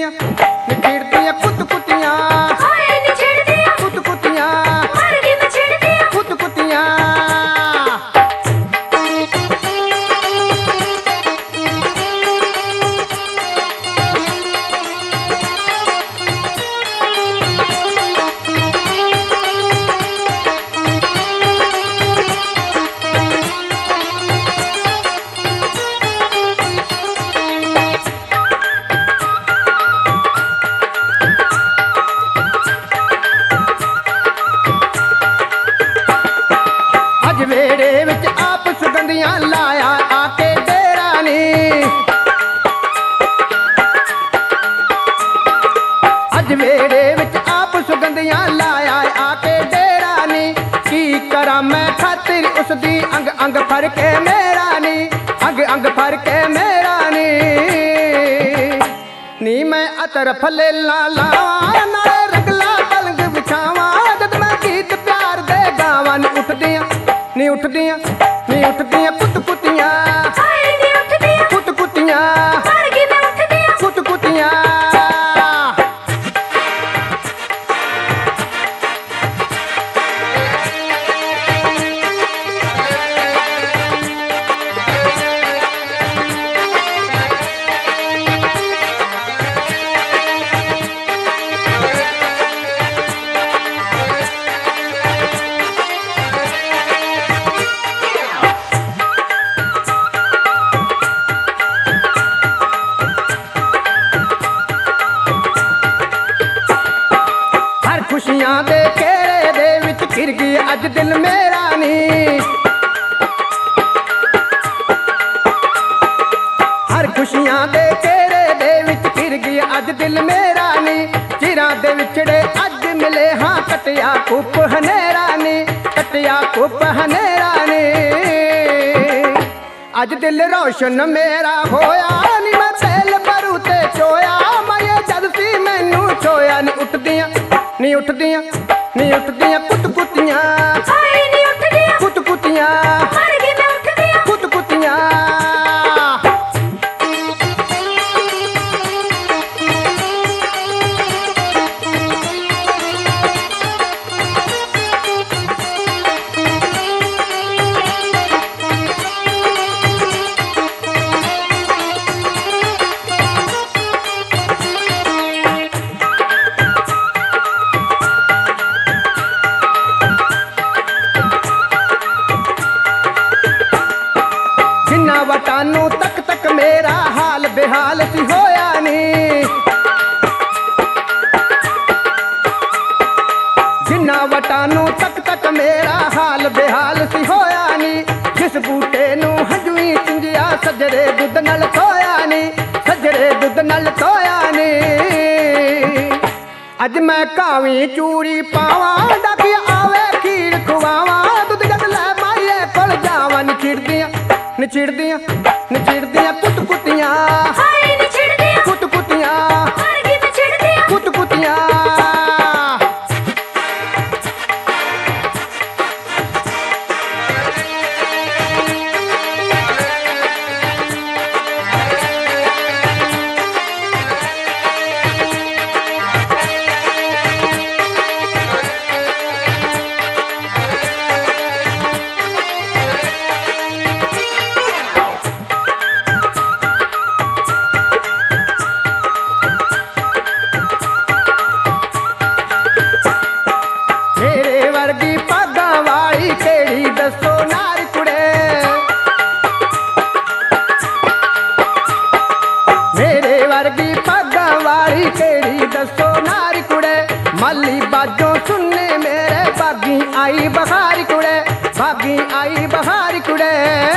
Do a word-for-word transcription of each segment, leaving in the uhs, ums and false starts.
ਨਿਛਿੜਦੀਆਂ ਨਿਛਿੜਦੀਆਂ ਕੁੱਤ ਕੁੱਤੀਆਂ ਹਾਏ ਨਿਛੜਦੀਆਂ ਕੁੱਤ ਕੁੱਤੀਆਂ ਮਰ ਗਈ ਮੈਂ ਛਿੜਦੀਆਂ ਕੁੱਤ ਕੁੱਤੀਆਂ ਅੱਜ ਵੇੜੇ ਵਿੱਚ ਆਪ ਸੁਗੰਧੀਆਂ ਲਾਇਆ ਆ ਕੇ ਡੇਰਾ ਨੀ ਅੱਜ ਵੇੜੇ ਵਿੱਚ ਆਪ ਸੁਗੰਧੀਆਂ ਲਾਇਆ ਆ ਕੇ ਡੇਰਾ ਨੀ ਕੀ ਕਰਾਂ ਮੈਂ ਖਾਤਰ ਉਸ ਦੀ ਅੰਗ ਅੰਗ ਫੜ ਕੇ ਮੇਰਾ ਨੀ ਅੰਗ ਅੰਗ ਫੜ ਕੇ ਮੇਰਾ ਨੀ ਨੀ ਮੈਂ ਅਤਰ ਫਲੇ ਲਾ ਲਾਵਾਂ ਨਾਲੇ ਰਗਲਾ ਪਲੰਗ ਵਿਛਾਵਾਂ ਜਦ ਮੈਂ ਗੀਤ ਪਿਆਰ ਦੇ ਗਾਵਾਂ ਨੀ ਉੱਠਦੀਆਂ ਨੀ ਉੱਠਦੀਆਂ ਨੀ ਉੱਠਦੀਆਂ ਕੁੱਤ ਕੁੱਤੀਆਂ ਹਾਏ ਨੀ ਉੱਠਦੀਆਂ ਕੁੱਤ ਕੁੱਤੀਆਂ ਮਰ ਗਈ ਮੈਂ ਉੱਠਦੀਆਂ ਕੁੱਤ ਕੁੱਤੀਆਂ ਹਰ ਖੁਸ਼ੀਆਂ ਦੇ ਘੇਰੇ ਦੇ ਵਿੱਚ ਘਿਰ ਗਈ ਅੱਜ ਦਿਲ ਮੇਰਾ ਨੀ ਹਰ ਖੁਸ਼ੀਆਂ ਦੇ ਘੇਰੇ ਦੇ ਵਿੱਚ ਘਿਰ ਗਈ ਅੱਜ ਦਿਲ ਮੇਰਾ ਨੀ ਚਿਰਾਂ ਦੇ ਵਿਛੜੇ ਅੱਜ ਮਿਲੇ ਹਾਂ ਕਟਿਆ ਕੁੱਪ ਹਨੇਰਾ ਨੀ ਕਟਿਆ ਕੁੱਪ ਹਨੇਰਾ ਨੀ ਅੱਜ ਦਿਲ ਰੋਸ਼ਨ ਮੇਰਾ ਹੋਇਆ ਨੀ ਮੈਂ ਤੇਲ ਭਰੂ ਤੇ ਚੋਇਆ ਮਾਏ ਜਦ ਸੀ ਮੈਨੂੰ ਛੋਇਆ ਨੀ ਉੱਠਦੀਆਂ ਨੀ ਉੱਠਦੀਆਂ ਨੀ ਉੱਠਦੀਆਂ ਕੁੱਤ ਕੁੱਤੀਆਂ ਹਾਏ ਨੀ ਉੱਠਦੀਆਂ ਕੁੱਤ ਕੁੱਤੀਆਂ ਮਰ ਗਈ ਮੈਂ ਉੱਠਦੀਆਂ ਕੁੱਤ ਕੁੱਤੀਆਂ ਜਿੰਨਾ ਵਟਾਂ ਨੂੰ ਤੱਕ ਤੱਕ ਮੇਰਾ ਹਾਲ ਬੇਹਾਲ ਸੀ ਹੋਇਆ ਨੀ ਜਿੰਨਾ ਵਟਾਂ ਨੂੰ ਤੱਕ ਤੱਕ ਮੇਰਾ ਹਾਲ ਬੇਹਾਲ ਸੀ ਹੋਇਆ ਨੀ ਜਿਸ ਬੂਟੇ ਨੂੰ ਹੰਝੂਈ ਚਿੰਜਿਆ ਸਜਰੇ ਦੁੱਧ ਨਾਲ ਧੋਇਆ ਨੀ ਸਜਰੇ ਦੁੱਧ ਨਾਲ ਧੋਇਆ ਨੀ ਅੱਜ ਮੈਂ ਕਾਵੀ ਚੂੜੀ ਪਾਵਾਂ ਡਾਕੀ ਆਵੇ ਖੀਰ ਖਵਾਵਾਂ ਦੁੱਧ ਜਦ ਲੈ ਮਾਈਏ ਕੋਲ ਜਾਵਾਂ ਨਿਛਿੜਦੀਆਂ ਨਿਛਿੜਦੀਆਂ ਨਿਛਿੜਦੀਆਂ ਕੁੱਤ ਕੁੱਤੀਆਂ ਹਾਏ ਨੀ ਛਿੜਦੀਆਂ ਕੁੱਤ ਕੁੱਤੀਆਂ ਮਰ ਗਈ ਮੈਂ ਛਿੜਦੀਆਂ ਕੁੱਤ ਕੁੱਤੀਆਂ ਮੇਰੇ ਵਰਗੀ ਭਾਗਾਂ ਵਾਲੀ ਕਿਹੜੀ ਦੱਸੋ ਨਾਰ ਕੁੜੇ ਮੇਰੇ ਵਰਗੀ ਭਾਗਾਂ ਵਾਲੀ ਕਿਹੜੀ ਦੱਸੋ ਨਾਰ ਕੁੜੇ ਮਾਲੀ ਬਾਜੋਂ ਸੁਣਨੇ ਮੇਰੇ ਬਾਗੀ ਆਈ ਬਹਾਰ ਕੁੜੇ ਬਾਗੀ ਆਈ ਬਹਾਰ ਕੁੜੇ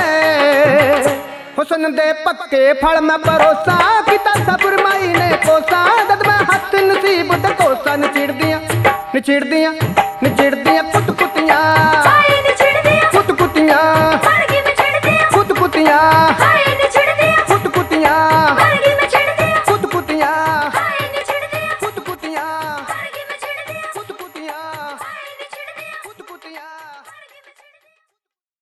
ਹੁਸਨ ਦੇ ਪੱਕੇ ਫਲ ਮੈਂ ਪਰੋਸਾ ਕੀਤਾ ਸਬਰ ਮਾਈ ਨੇ ਕੋਸਾ ਜਦ ਮੈਂ ਹੱਥ ਨਸੀਬ ਤੇ ਕੋਸਾ ਨਿਛਿੜਦੀਆਂ ਨਿਛਿੜਦੀਆਂ ਨਿਛਿੜਦੀਆਂ ਕੁੱਤ